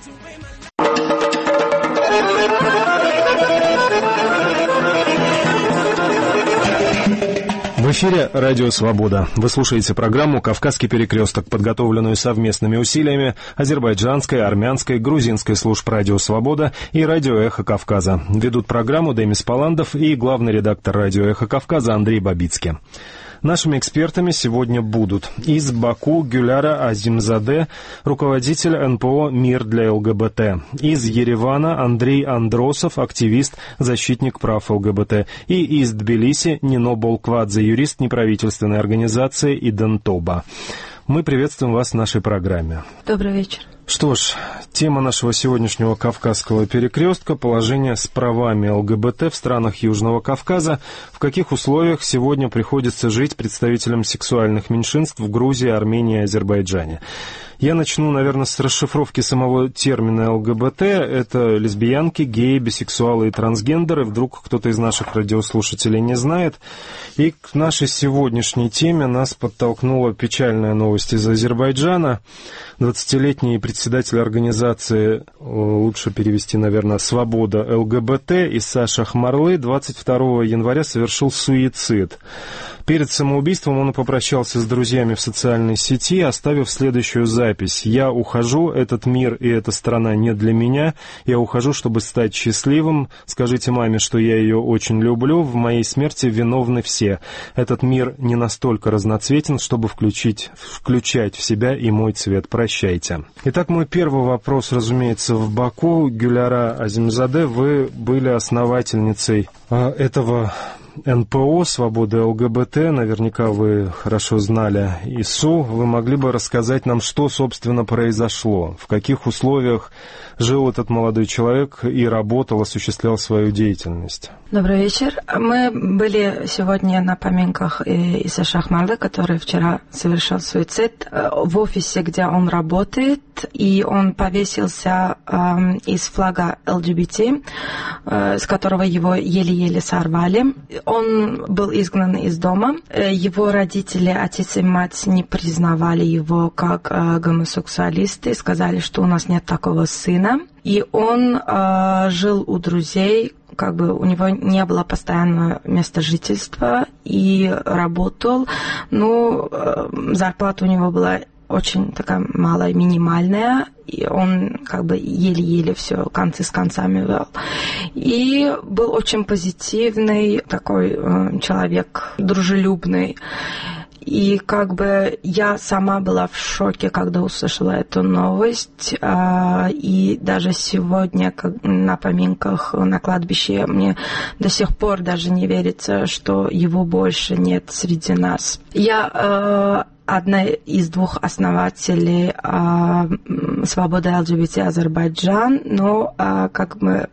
В эфире «Радио Свобода». Вы слушаете программу «Кавказский перекресток», подготовленную совместными усилиями азербайджанской, армянской, грузинской служб «Радио Свобода» и «Радио Эхо Кавказа». Ведут программу Демис Паландов и главный редактор «Радио Эхо Кавказа» Андрей Бабицкий. Нашими экспертами сегодня будут из Баку Гюляра Азимзаде, руководитель НПО «Мир для ЛГБТ», из Еревана Андрей Андросов, активист, защитник прав ЛГБТ, и из Тбилиси Нино Болквадзе, юрист неправительственной организации «Идентоба». Мы приветствуем вас в нашей программе. Добрый вечер. Что ж, тема нашего сегодняшнего Кавказского перекрестка – положение с правами ЛГБТ в странах Южного Кавказа. В каких условиях сегодня приходится жить представителям сексуальных меньшинств в Грузии, Армении и Азербайджане? Я начну, наверное, с расшифровки самого термина ЛГБТ. Это лесбиянки, геи, бисексуалы и трансгендеры. Вдруг кто-то из наших радиослушателей не знает. И к нашей сегодняшней теме нас подтолкнула печальная новость из Азербайджана. 20-летний председатель организации, лучше перевести, наверное, «Свобода ЛГБТ» Иса Шахмарлы 22 января совершил суицид. Перед самоубийством он попрощался с друзьями в социальной сети, оставив следующую запись. «Я ухожу, этот мир и эта страна не для меня. Я ухожу, чтобы стать счастливым. Скажите маме, что я ее очень люблю. В моей смерти виновны все. Этот мир не настолько разноцветен, чтобы включать в себя и мой цвет. Прощайте». Итак, мой первый вопрос, разумеется, в Баку. Гюляра Азимзаде, вы были основательницей этого НПО «Свобода ЛГБТ». Наверняка вы хорошо знали ИСУ. Вы могли бы рассказать нам, что, собственно, произошло? В каких условиях жил этот молодой человек и работал, осуществлял свою деятельность? Добрый вечер. Мы были сегодня на поминках Иса Шахмарлы, который вчера совершил суицид, в офисе, где он работает, и он повесился из флага ЛГБТ, с которого его еле-еле сорвали. Он был изгнан из дома. Его родители, отец и мать, не признавали его как гомосексуалисты, сказали, что у нас нет такого сына. И он жил у друзей, как бы у него не было постоянного места жительства, и работал, но зарплата у него была очень такая малая, минимальная, и он как бы еле-еле все концы с концами вел. И был очень позитивный такой человек, дружелюбный. И как бы я сама была в шоке, когда услышала эту новость. И даже сегодня на поминках на кладбище мне до сих пор даже не верится, что его больше нет среди нас. Я одна из двух основателей «Свободы ЛГБТ Азербайджан», но как мы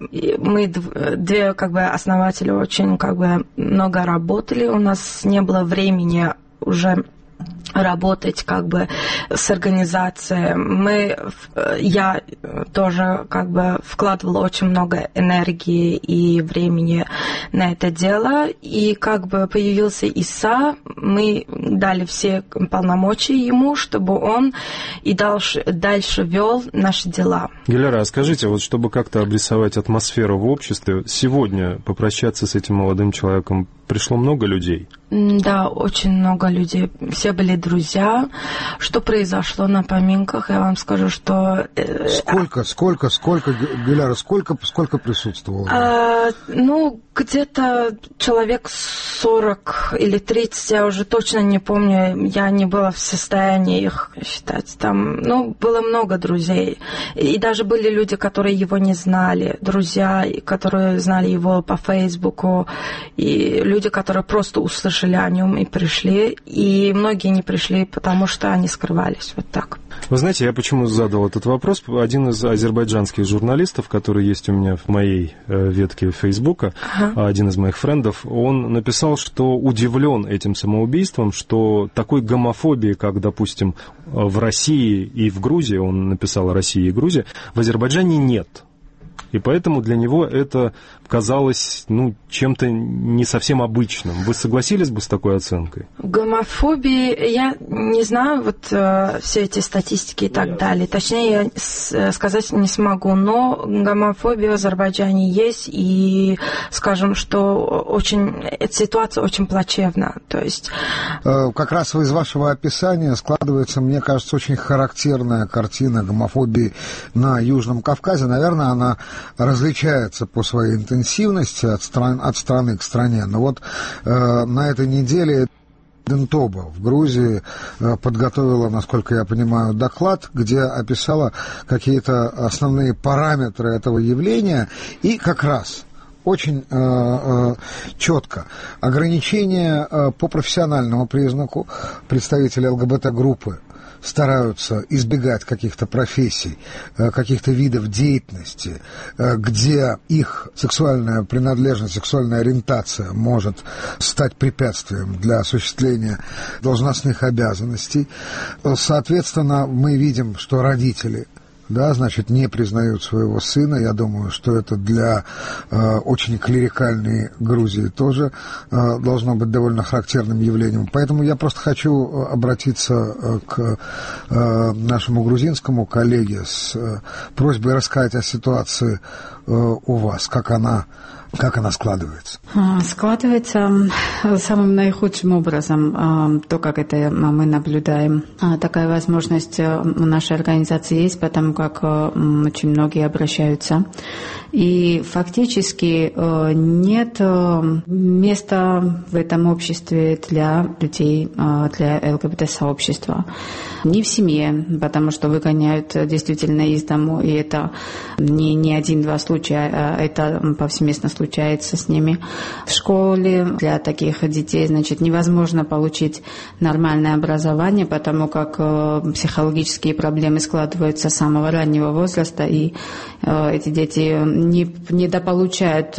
две как бы основатели очень как бы много работали, у нас не было времени уже работать как бы с организацией. Я тоже как бы вкладывала очень много энергии и времени на это дело. И как бы появился Иса, мы дали все полномочия ему, чтобы он и дальше вел наши дела. Гюляра, скажите, вот чтобы как-то обрисовать атмосферу в обществе, сегодня попрощаться с этим молодым человеком пришло много людей? Да, очень много людей. Все были друзья. Что произошло на поминках, я вам скажу, что... Сколько, Гюляра, сколько присутствовало? Где-то человек 40 или 30, я уже точно не помню, я не была в состоянии их считать. Там, было много друзей. И даже были люди, которые его не знали, друзья, которые знали его по Фейсбуку, и люди, которые просто услышали о нем и пришли. И многие не пришли, потому что они скрывались. Вот так. Вы знаете, я почему задал этот вопрос? Один из азербайджанских журналистов, который есть у меня в моей ветке Фейсбука, один из моих френдов, он написал, что удивлен этим самоубийством, что такой гомофобии, как, допустим, в России и в Грузии, он написал о России и Грузии, в Азербайджане нет. И поэтому для него это казалось, чем-то не совсем обычным. Вы согласились бы с такой оценкой? Гомофобии, я не знаю, все эти статистики и так далее. Точнее, я сказать не смогу, но гомофобия в Азербайджане есть, и скажем, что эта ситуация очень плачевна. То есть... Как раз из вашего описания складывается, мне кажется, очень характерная картина гомофобии на Южном Кавказе. Наверное, она различается по своей интенсивности от страны к стране. Но на этой неделе Дентоба в Грузии подготовила, насколько я понимаю, доклад, где описала какие-то основные параметры этого явления и как раз очень четко ограничения по профессиональному признаку. Представители ЛГБТ-группы стараются избегать каких-то профессий, каких-то видов деятельности, где их сексуальная принадлежность, сексуальная ориентация может стать препятствием для осуществления должностных обязанностей. Соответственно, мы видим, что родители не признают своего сына. Я думаю, что это для очень клерикальной Грузии тоже должно быть довольно характерным явлением. Поэтому я просто хочу обратиться к нашему грузинскому коллеге с просьбой рассказать о ситуации у вас, как она складывается? Складывается самым наихудшим образом, то, как это мы наблюдаем. Такая возможность у нашей организации есть, потому как очень многие обращаются. И фактически нет места в этом обществе для людей, для ЛГБТ-сообщества. Не в семье, потому что выгоняют действительно из дому, и это не один-два случая, а это повсеместно случается с ними. В школе для таких детей, невозможно получить нормальное образование, потому как психологические проблемы складываются с самого раннего возраста, и эти дети недополучают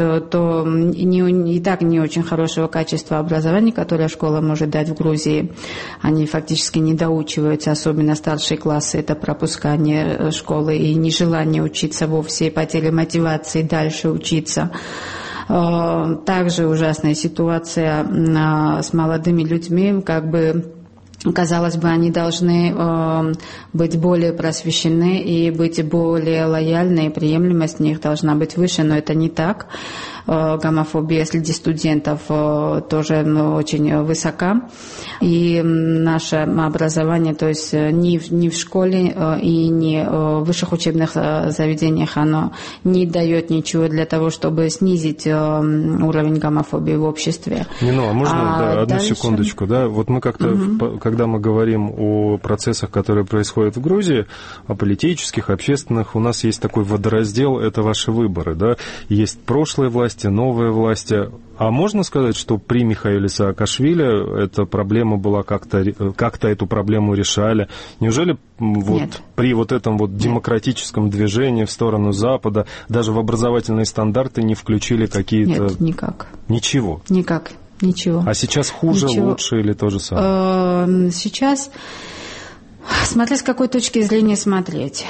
и так не очень хорошего качества образования, которое школа может дать в Грузии. Они фактически не доучиваются, особенно старшие классы, это пропускание школы и нежелание учиться вовсе, потеря мотивации дальше учиться. Также ужасная ситуация с молодыми людьми, казалось бы, они должны быть более просвещены и быть более лояльны, и приемлемость у них должна быть выше, но это не так. Гомофобия среди студентов тоже очень высока. И наше образование, то есть ни в школе и ни в высших учебных заведениях, оно не дает ничего для того, чтобы снизить уровень гомофобии в обществе. А можно одну секундочку? Мы как-то, когда мы говорим о процессах, которые происходят в Грузии, о политических, общественных, у нас есть такой водораздел, это ваши выборы. Есть прошлые власти, новые власти. А можно сказать, что при Михаиле Саакашвили эта проблема была как-то эту проблему решали? Неужели при этом демократическом движении в сторону Запада даже в образовательные стандарты не включили какие-то... Нет, никак. Ничего? Никак, ничего. А сейчас хуже, лучше или то же самое? Сейчас... Смотря с какой точки зрения смотреть.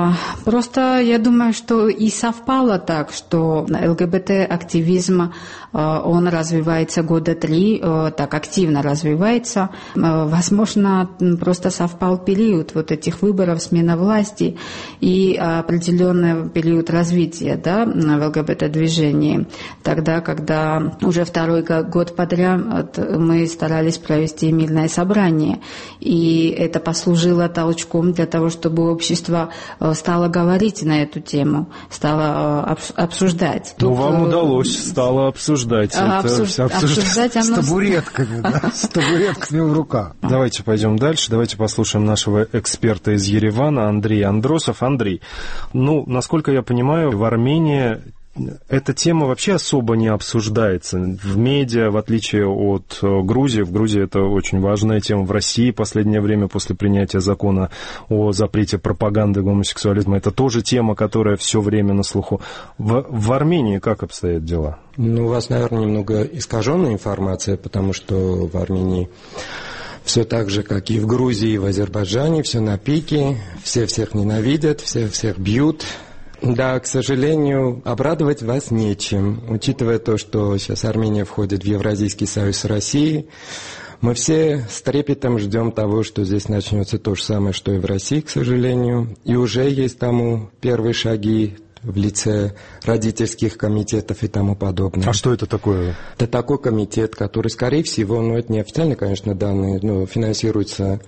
Просто я думаю, что и совпало так, что ЛГБТ-активизм, он развивается года 3, так активно развивается. Возможно, просто совпал период этих выборов, смена власти и определенный период развития в ЛГБТ-движении. Тогда, когда уже второй год подряд мы старались провести мирное собрание, и это послужило толчком для того, чтобы общество стало говорить на эту тему, стало обсуждать. Вам удалось, стало обсуждать. Обсуждать с табуретками, с табуретками в руках. Давайте пойдем дальше, давайте послушаем нашего эксперта из Еревана, Андрея Андросов. Андрей, насколько я понимаю, в Армении эта тема вообще особо не обсуждается в медиа, в отличие от Грузии. В Грузии это очень важная тема. В России в последнее время, после принятия закона о запрете пропаганды гомосексуализма, это тоже тема, которая все время на слуху. В Армении как обстоят дела? У вас, наверное, немного искаженная информация, потому что в Армении все так же, как и в Грузии, и в Азербайджане, все на пике, все всех ненавидят, все всех бьют. Да, к сожалению, обрадовать вас нечем. Учитывая то, что сейчас Армения входит в Евразийский союз с Россией, мы все с трепетом ждем того, что здесь начнется то же самое, что и в России, к сожалению. И уже есть тому первые шаги в лице родительских комитетов и тому подобное. А что это такое? Это такой комитет, который, скорее всего, это не официальные, конечно, данные, но финансируется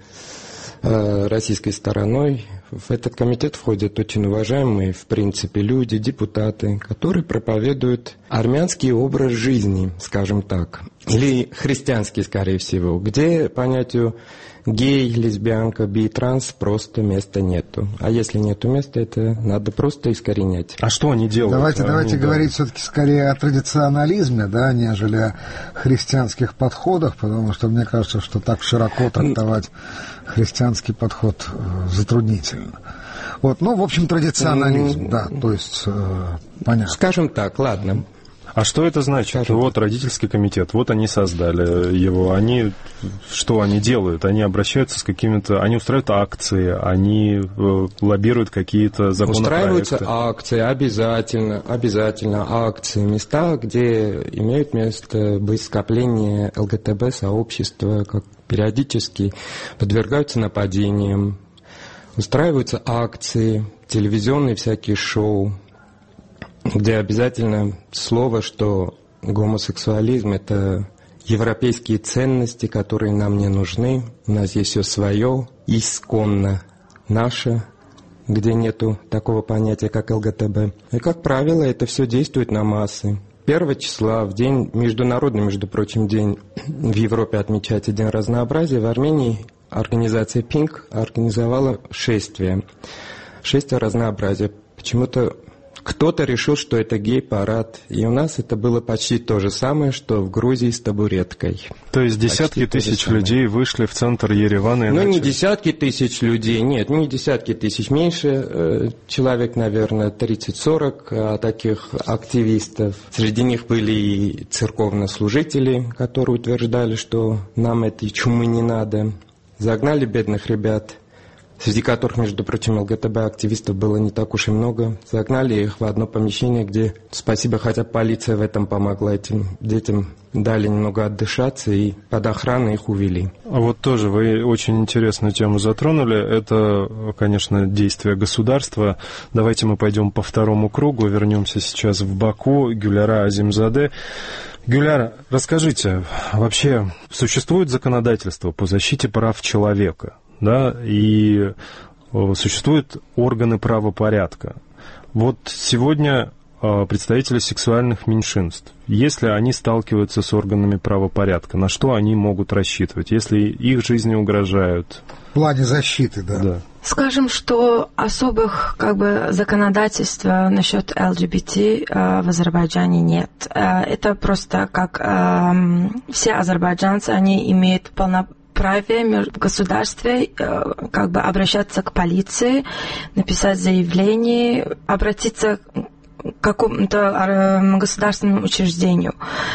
российской стороной. В этот комитет входят очень уважаемые, в принципе, люди, депутаты, которые проповедуют армянский образ жизни, скажем так, или христианский, скорее всего, где понятию гей, лесбиянка, би, транс просто места нету. А если нету места, это надо просто искоренять. А что они делают? Давайте говорить все-таки скорее о традиционализме, да, нежели о христианских подходах, потому что мне кажется, что так широко трактовать христианский подход затруднительно. Вот, в общем, традиционализм, да, то есть, понятно. Скажем так, ладно. А что это значит? Вот родительский комитет, вот они создали его. Что они делают? Они обращаются с какими-то... Они устраивают акции, они лоббируют какие-то законопроекты. Устраиваются акции, обязательно акции. Места, где имеют место быть скопления ЛГТБ-сообщества, как периодически подвергаются нападениям. Устраиваются акции, телевизионные всякие шоу, где обязательно слово, что гомосексуализм – это европейские ценности, которые нам не нужны. У нас есть все свое, исконно наше, где нету такого понятия, как ЛГТБ. И, как правило, это все действует на массы. 1 числа, в день, международный, между прочим, день в Европе отмечается День разнообразия, в Армении организация ПИНК организовала шествие разнообразия. Почему-то кто-то решил, что это гей-парад, и у нас это было почти то же самое, что в Грузии с табуреткой. То есть десятки тысяч людей вышли в центр Еревана и начали... не десятки тысяч людей, нет, не десятки тысяч, меньше, человек, наверное, 30-40 таких активистов. Среди них были и церковнослужители, которые утверждали, что нам этой чумы не надо. Загнали бедных ребят, среди которых, между прочим, ЛГТБ-активистов было не так уж и много. Загнали их в одно помещение, где, спасибо, хотя полиция в этом помогла этим детям, дали немного отдышаться и под охраной их увели. А вот тоже вы очень интересную тему затронули. Это, конечно, действие государства. Давайте мы пойдем по второму кругу, вернемся сейчас в Баку. Гюляра Азимзаде. Гюляра, расскажите, вообще существует законодательство по защите прав человека? Да, и существуют органы правопорядка. Вот сегодня представители сексуальных меньшинств, если они сталкиваются с органами правопорядка, на что они могут рассчитывать, если их жизни угрожают? В плане защиты, да. Скажем, что особых законодательств насчет ЛГБТ в Азербайджане нет. Это просто как все азербайджанцы, они имеют праве в государстве обращаться к полиции, написать заявление, обратиться к какому-то государственному учреждению.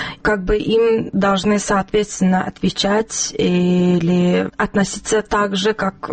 Им должны, соответственно, отвечать или относиться так же, как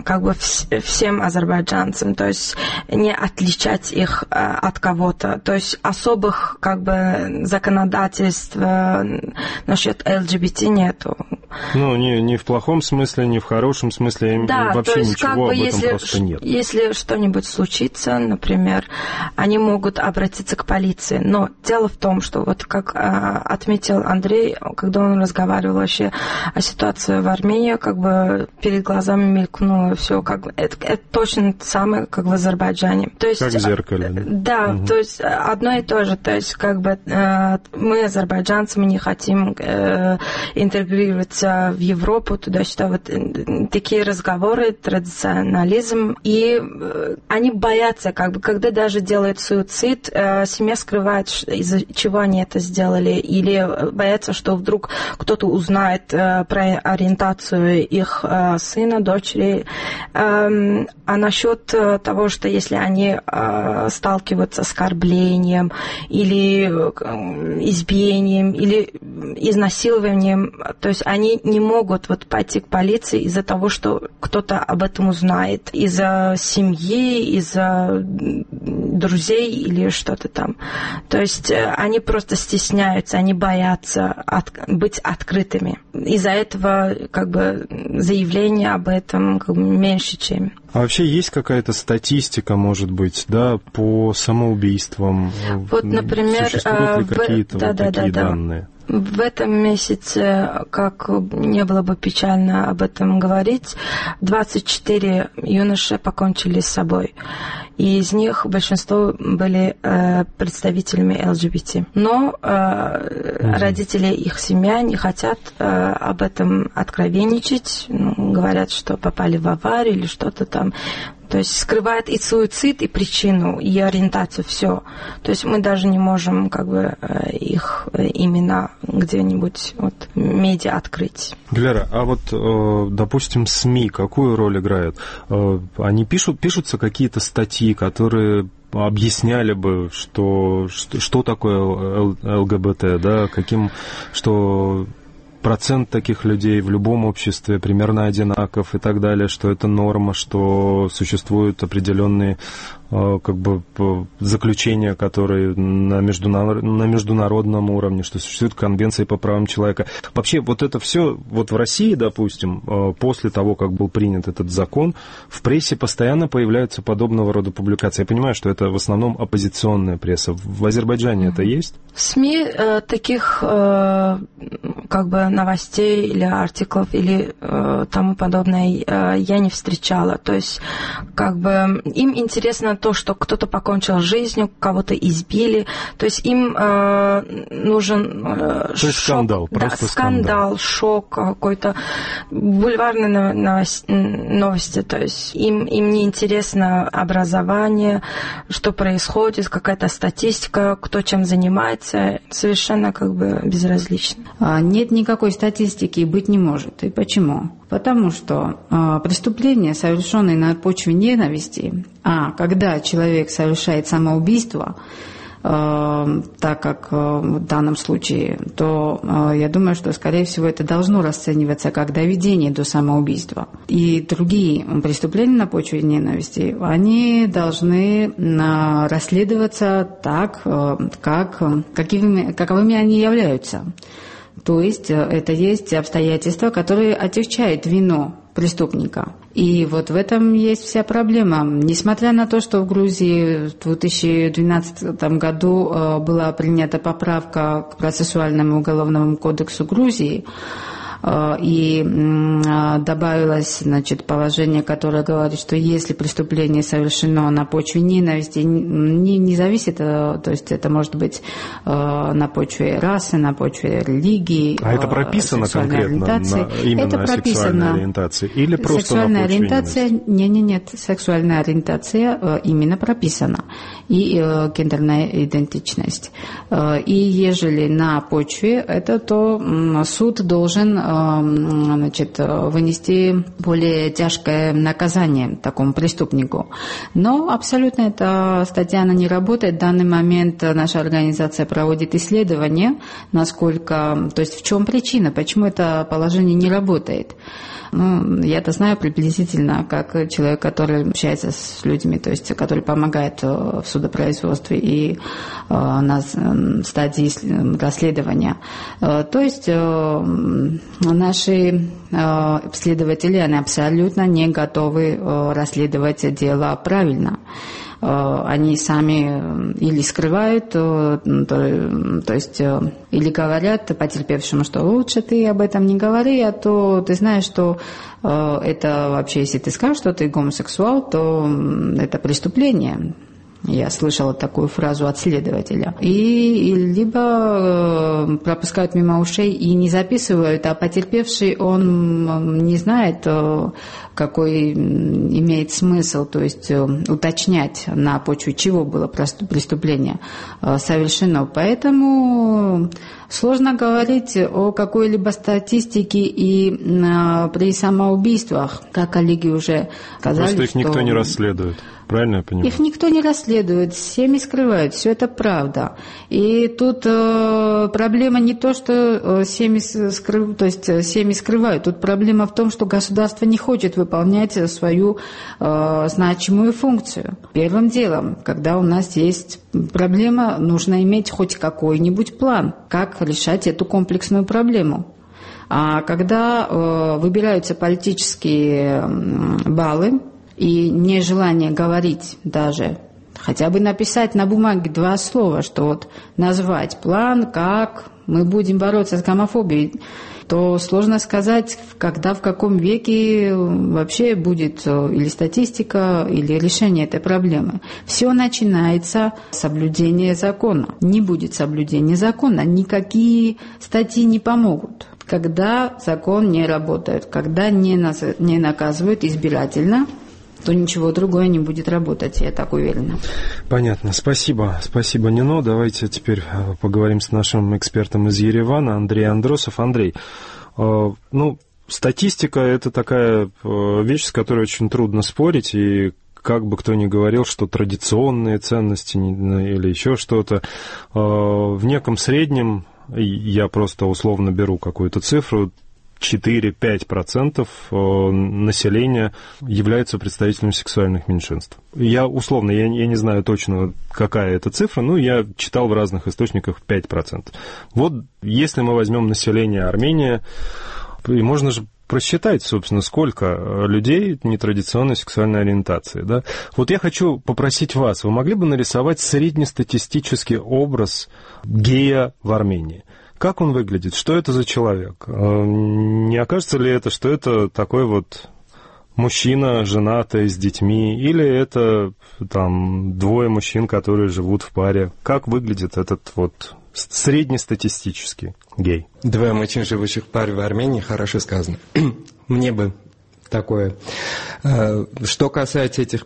всем азербайджанцам, то есть не отличать их от кого-то. То есть особых законодательств насчет ЛГБТ нету. Не в плохом смысле, не в хорошем смысле, да, вообще то есть, ничего об этом просто нет. Если что-нибудь случится, например, они могут обратиться к полиции. Но дело в том, что как отметил Андрей, когда он разговаривал вообще о ситуации в Армении, перед глазами мелькнуло все, это точно самое, как в Азербайджане. То есть, как в зеркале. Да, то есть одно и то же. То есть мы, азербайджанцы, мы не хотим интегрироваться в Европу, туда-сюда, такие разговоры, традиционализм, и они боятся, когда даже делают суицид, семья скрывает, из-за чего они это сделали, или боятся, что вдруг кто-то узнает про ориентацию их сына, дочери. А насчет того, что если они сталкиваются с оскорблением, или избиением, или изнасилованием, то есть они они не могут вот пойти к полиции из-за того, что кто-то об этом узнает, из-за семьи, из-за друзей или что-то там. То есть они просто стесняются, они боятся быть открытыми. Из-за этого как бы заявления об этом как бы меньше, чем. А вообще есть какая-то статистика, может быть, да, по самоубийствам? Вот, например, существуют ли какие-то такие данные? В этом месяце, как не было бы печально об этом говорить, 24 юноши покончили с собой. И из них большинство были представителями ЛГБТ. Но родители их семья не хотят об этом откровенничать. Говорят, что попали в аварию или что-то там. То есть скрывает и суицид, и причину, и ориентацию, все. То есть мы даже не можем как бы их имена где-нибудь вот медиа открыть. Гляра, а вот, допустим, СМИ какую роль играют? Они пишутся какие-то статьи, которые объясняли бы, что такое ЛГБТ, да, что процент таких людей в любом обществе примерно одинаков и так далее, что это норма, что существуют определенные как бы заключения, которые на международном уровне, что существуют конвенции по правам человека. Вообще вот это все, вот в России, допустим, после того, как был принят этот закон, в прессе постоянно появляются подобного рода публикации. Я понимаю, что это в основном оппозиционная пресса. В Азербайджане это есть? В СМИ таких как бы новостей или артиклов или тому подобное я не встречала. То есть как бы им интересно то, что кто-то покончил жизнью, кого-то избили. То есть им нужен то есть шок. Скандал, просто скандал, шок, какой-то бульварные новости. То есть им не интересно образование, что происходит, какая-то статистика, кто чем занимается. Совершенно как бы безразлично. Нет никакой статистики и быть не может. И почему? Потому что преступления, совершенные на почве ненависти, когда человек совершает самоубийство, так как в данном случае, то я думаю, что, скорее всего, это должно расцениваться как доведение до самоубийства. И другие преступления на почве ненависти, они должны расследоваться так, каковыми они являются. То есть это есть обстоятельства, которые отягчают вину преступника. И вот в этом есть вся проблема. Несмотря на то, что в Грузии в 2012 году была принята поправка к процессуальному уголовному кодексу Грузии, и добавилось, положение, которое говорит, что если преступление совершено на почве ненависти, не зависит, то есть это может быть на почве расы, на почве религии, а это прописано конкретно именно это сексуальной ориентации или просто сексуальная на почве ориентация? Нет, сексуальная ориентация именно прописана и гендерная идентичность. И ежели на почве это, то суд должен вынести более тяжкое наказание такому преступнику. Но абсолютно эта статья она не работает. В данный момент наша организация проводит исследование, насколько, то есть в чем причина, почему это положение не работает. Я-то знаю приблизительно, как человек, который общается с людьми, то есть который помогает в судопроизводстве и на стадии расследования. То есть наши следователи, они абсолютно не готовы расследовать дело правильно. Они сами или скрывают, то есть или говорят потерпевшему, что лучше ты об этом не говори, а то ты знаешь, что это вообще, если ты скажешь, что ты гомосексуал, то это преступление. Я слышала такую фразу от следователя. И либо пропускают мимо ушей и не записывают, а потерпевший, он не знает, какой имеет смысл, то есть уточнять, на почве чего было преступление совершено. Поэтому сложно говорить о какой-либо статистике и при самоубийствах, как коллеги уже сказали, просто их никто не расследует. правильно я понимаю? Их никто не расследует, семьи скрывают, все это правда. И тут проблема не то, что семьи скрывают, тут проблема в том, что государство не хочет выполнять свою значимую функцию. Первым делом, когда у нас есть проблема, нужно иметь хоть какой-нибудь план, как решать эту комплексную проблему. А когда выбираются политические баллы и нежелание говорить даже, хотя бы написать на бумаге 2 слова, что вот назвать план, как мы будем бороться с гомофобией, то сложно сказать, когда, в каком веке вообще будет или статистика, или решение этой проблемы. Все начинается с соблюдения закона. Не будет соблюдения закона, никакие статьи не помогут. Когда закон не работает, когда не наказывают избирательно, то ничего другое не будет работать, я так уверена. Понятно. Спасибо. Спасибо, Нино. Давайте теперь поговорим с нашим экспертом из Еревана, Андреем Андросов. Андрей, статистика – это такая вещь, с которой очень трудно спорить, и как бы кто ни говорил, что традиционные ценности или еще что-то, в неком среднем, я просто условно беру какую-то цифру, 4-5% населения являются представителями сексуальных меньшинств. Я условно, я не знаю точно, какая это цифра, но я читал в разных источниках 5%. Вот если мы возьмем население Армении, и можно же просчитать, собственно, сколько людей нетрадиционной сексуальной ориентации. Да? Вот я хочу попросить вас, вы могли бы нарисовать среднестатистический образ гея в Армении? Как он выглядит? Что это за человек? Не окажется ли это, что это такой вот мужчина, женатый, с детьми, или это там 2 мужчин, которые живут в паре? Как выглядит этот вот среднестатистический гей? 2 мужчин, живущих в паре в Армении, хорошо сказано. Мне бы такое. Что касается этих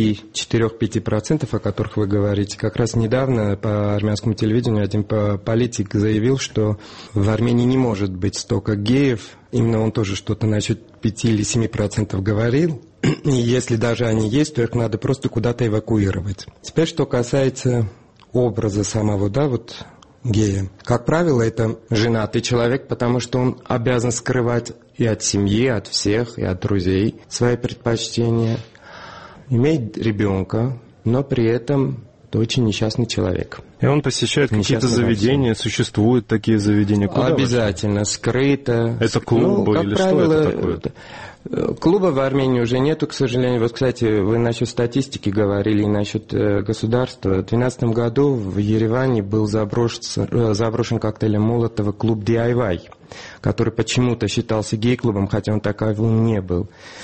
4-5%, о которых вы говорите, как раз недавно по армянскому телевидению один политик заявил, что в Армении не может быть столько геев. Именно он тоже что-то насчет 5 или 7% говорил. И если даже они есть, то их надо просто куда-то эвакуировать. Теперь, что касается образа самого, гея. Как правило, это женатый человек, потому что он обязан скрывать и от семьи, от всех, и от друзей свои предпочтения. Имеет ребенка, но при этом это очень несчастный человек. И он посещает какие-то заведения, существуют такие заведения? Куда обязательно, скрыто. Это клубы или правило, что это такое? Клуба в Армении уже нету, к сожалению. Вот, кстати, вы насчет статистики говорили и насчет государства. В 2012 году в Ереване был заброшен коктейлем Молотова клуб DIY, который почему-то считался гей-клубом, хотя он таковым не был.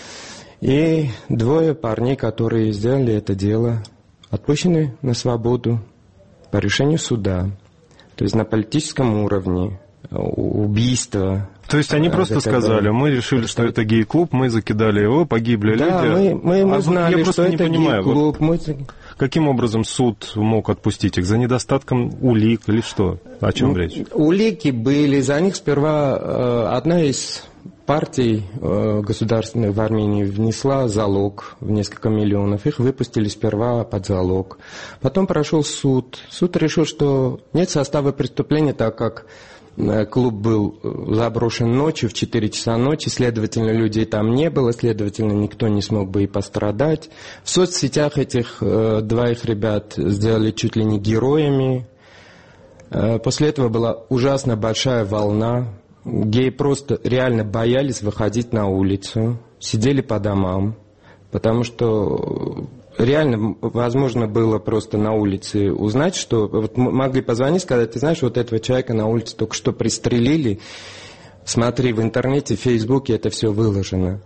И 2 парней, которые сделали это дело, отпущены на свободу по решению суда. То есть на политическом уровне убийство. То есть они просто сказали, мы решили, что это гей-клуб, мы закидали его, погибли люди. Да, мы знали, что это гей-клуб. Каким образом суд мог отпустить их? За недостатком улик или что? О чем речь? Улики были, за них сперва одна из партий государственных в Армении внесла залог в несколько миллионов. Их выпустили сперва под залог. Потом прошел суд. Суд решил, что нет состава преступления, так как клуб был заброшен ночью, в 4 часа ночи, следовательно, людей там не было, следовательно, никто не смог бы и пострадать. В соцсетях этих 2 ребят сделали чуть ли не героями. После этого была ужасно большая волна. Геи просто реально боялись выходить на улицу, сидели по домам, потому что реально возможно было просто на улице узнать, что вот могли позвонить, сказать, ты знаешь, вот этого человека на улице только что пристрелили, смотри, в интернете, в Фейсбуке это все выложено.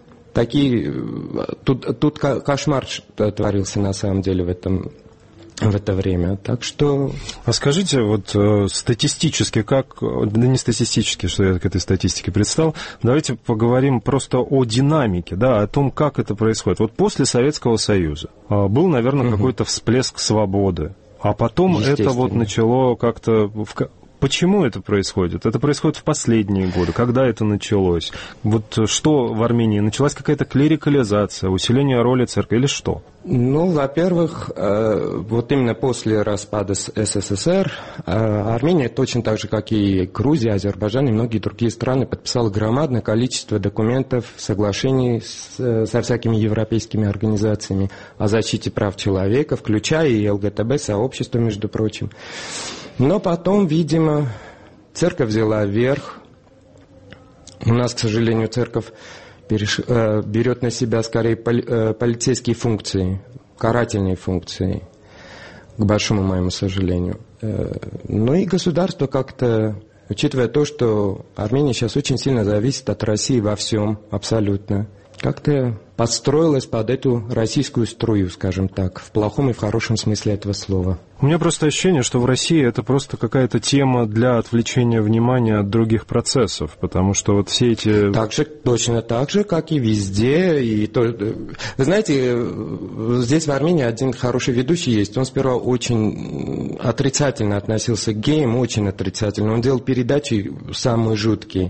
Тут кошмар творился на самом деле в это время, так что... А скажите, вот статистически, не статистически, что я к этой статистике представил, давайте поговорим просто о динамике, о том, как это происходит. Вот после Советского Союза был, наверное, какой-то всплеск свободы, а потом это вот начало как-то... Почему это происходит? Это происходит в последние годы. Когда это началось? Вот что в Армении? Началась какая-то клерикализация, усиление роли церкви или что? Ну, во-первых, вот именно после распада СССР Армения точно так же, как и Грузия, Азербайджан и многие другие страны подписала громадное количество документов, соглашений со всякими европейскими организациями о защите прав человека, включая и ЛГБТ-сообщество, между прочим. Но потом, видимо, церковь взяла верх. У нас, к сожалению, церковь берет на себя скорее полицейские функции, карательные функции, к большому моему сожалению. Ну и государство как-то, учитывая то, что Армения сейчас очень сильно зависит от России во всем, абсолютно, как-то подстроилась под эту российскую струю, скажем так, в плохом и в хорошем смысле этого слова. У меня просто ощущение, что в России это просто какая-то тема для отвлечения внимания от других процессов, потому что вот все эти... Точно так же, как и везде. Вы знаете, здесь в Армении один хороший ведущий есть. Он сперва очень отрицательно относился к геям, очень отрицательно. Он делал передачи самые жуткие.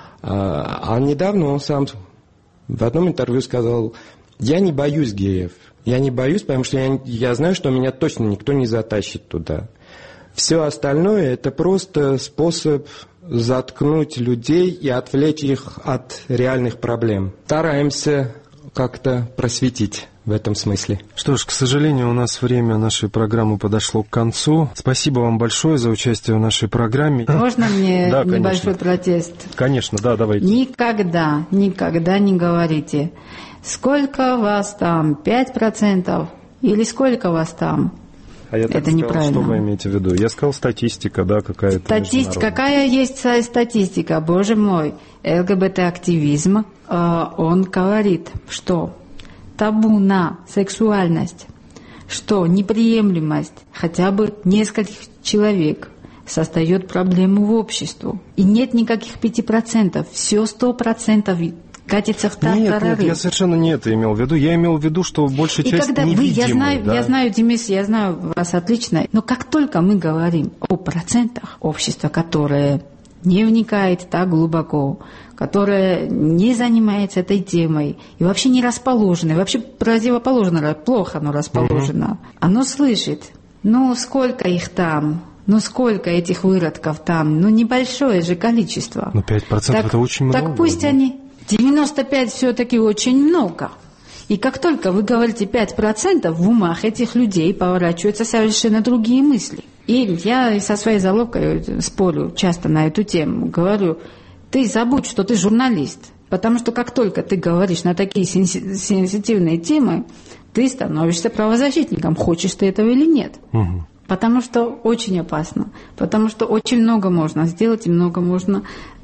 А недавно он сам в одном интервью сказал: я не боюсь геев. Я не боюсь, потому что я знаю, что меня точно никто не затащит туда. Все остальное – это просто способ заткнуть людей и отвлечь их от реальных проблем. Стараемся как-то просветить в этом смысле. Что ж, к сожалению, у нас время нашей программы подошло к концу. Спасибо вам большое за участие в нашей программе. Можно мне небольшой протест? Конечно, да, давайте. Никогда не говорите, сколько вас там, 5% или сколько вас там. А я так это сказал, неправильно. Что вы имеете в виду? Я сказал статистика, да, какая-то. Какая есть статистика, боже мой. ЛГБТ-активизм, он говорит, что табу на сексуальность, что неприемлемость хотя бы нескольких человек создает проблему в обществе. И нет никаких 5%, все 100% катится в тартарары. Нет, я совершенно не это имел в виду. Я имел в виду, что большая часть невидимой. Я знаю, Денис, я знаю вас отлично, но как только мы говорим о процентах общества, которое не вникает так глубоко, которое не занимается этой темой и вообще не расположено, вообще противоположно, плохо оно расположено, оно слышит, сколько их там, сколько этих выродков там, небольшое же количество. 5% это очень много. Так пусть они... 95 все-таки очень много. И как только вы говорите 5%, в умах этих людей поворачиваются совершенно другие мысли. И я со своей заловкой спорю часто на эту тему. Говорю, ты забудь, что ты журналист. Потому что как только ты говоришь на такие сенситивные темы, ты становишься правозащитником, хочешь ты этого или нет. Угу. Потому что очень опасно. Потому что очень много можно сделать и много можно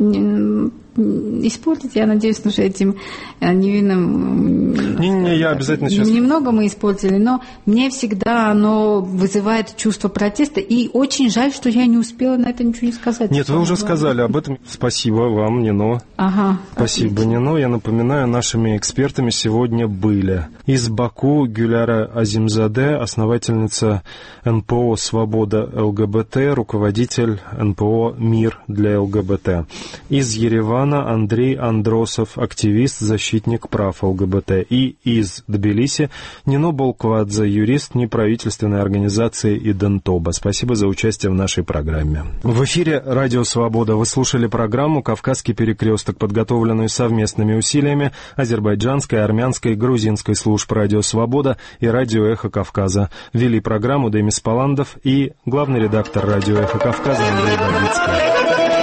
испортить. Я надеюсь, что этим невинным... я обязательно сейчас... Немного мы испортили, но мне всегда оно вызывает чувство протеста. И очень жаль, что я не успела на это ничего не сказать. Нет, вы уже сказали об этом. Спасибо вам, Нино. Ага. Спасибо, Нино. Я напоминаю, нашими экспертами сегодня были из Баку Гюляра Азимзаде, основательница НПО «Свобода ЛГБТ», руководитель НПО «Мир для ЛГБТ». Из Еревана Андрей Андросов, активист, защитник прав ЛГБТ. И из Тбилиси Нино Болквадзе, юрист неправительственной организации «Идентоба». Спасибо за участие в нашей программе. В эфире «Радио Свобода». Вы слушали программу «Кавказский перекресток», подготовленную совместными усилиями азербайджанской, армянской, грузинской служб «Радио Свобода» и «Радио Эхо Кавказа». Вели программу Демис Паландов и главный редактор «Радио Эхо Кавказа» Андрей Бабицкий.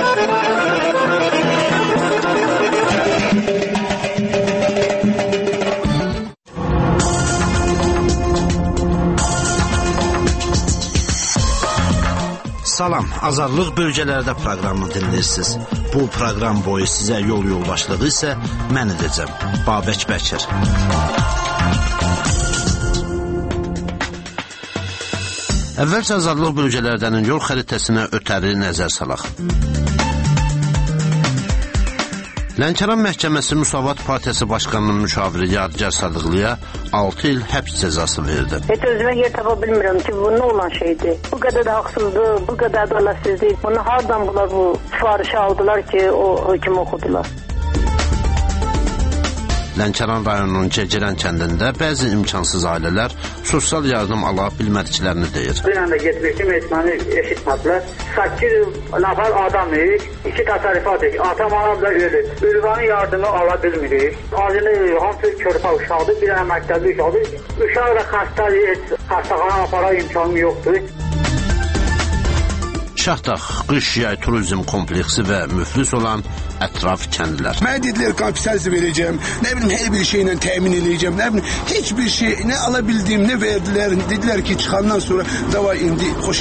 Salam, Azadlıq bölgələrdə proqramını dinləyirsiniz. Bu proqram boyu sizə yol yoldaşlığı isə mən edəcəm, Babək Bəkir. Əvvəlcə Azadlıq bölgələrdən yol xəritəsinə ötəri nəzər salaq. Lənkəran məhkəməsi Müsavat Partiyası Başqanının müşaviri Yadigar Sadıqlıya 6 il həbs cəzası verdi. Heç özümə yer tapa bilmirəm ki, bu nə olan şeydir? Bu qədər də haqsızlıq, bu qədər də ədalətsizlik. Bunu hardan bunlar bu sifarişi aldılar ki, o hökm oxudular? Lənkəran rayonunun Cəcirən kəndində bəzi imkansız ailələr sosial yardım ala bilmədiklərini deyir. Bir anda getmişim, etməni eşitmədilər. 8 nəfər adamıyıq, 2 təsərrüfatıyıq. Atam anam da ölür. Ülvanın yardımı ala bilmirik. Acılı hamısı körpə uşaqdır, bir məktəbli uşaqdır. Uşaq da xəstədir, xəstəxana apara imkanı yoxdur. Şahdağ qış-yay turizm kompleksi və müflis olan ətraf kəndlər. Mənə dedilər kapital verəcəm, nə bilim hər bir şeylə təmin edəcəm, nə bilim heç bir şey, nə ala bildiyim, nə verdilər. Dedilər ki, çıxandan sonra davay indi xoş